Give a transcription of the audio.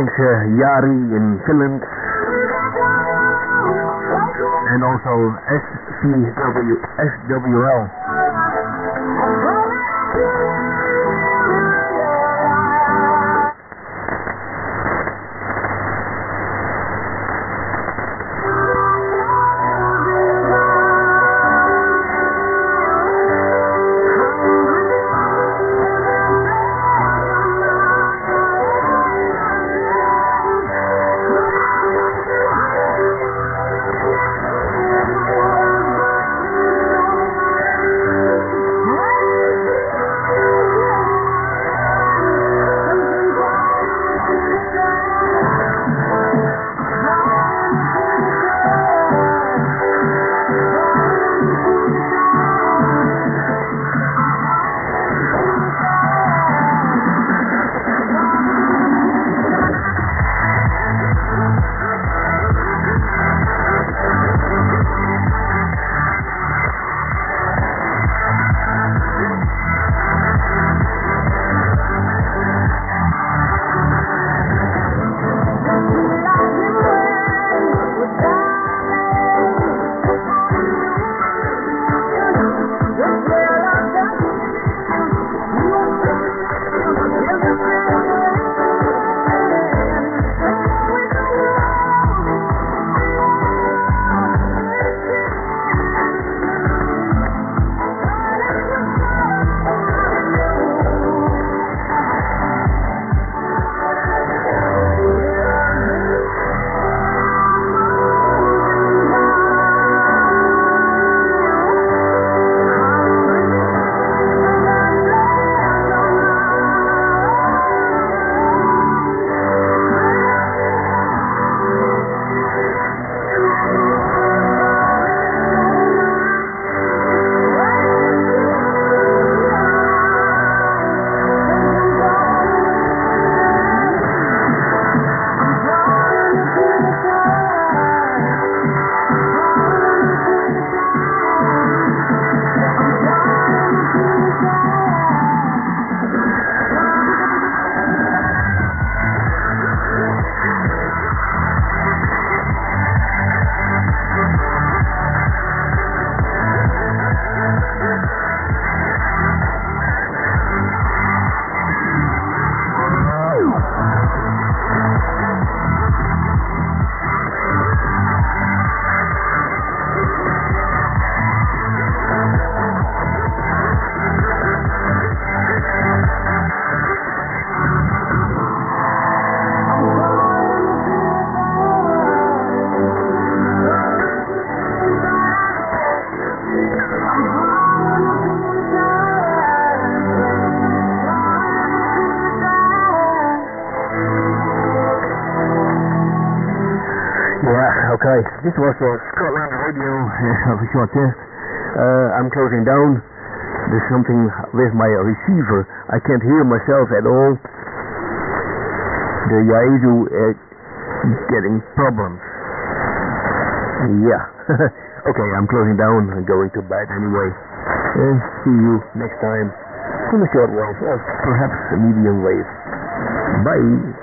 Greetings, Jari in Finland. And also SWL. Okay, this was Scotland Radio of a short test. I'm closing down. There's something with my receiver. I can't hear myself at all. The Yaesu getting problems. Yeah. Okay, I'm closing down. I'm going to bed anyway. See you next time on the short wave, or perhaps a medium wave. Bye.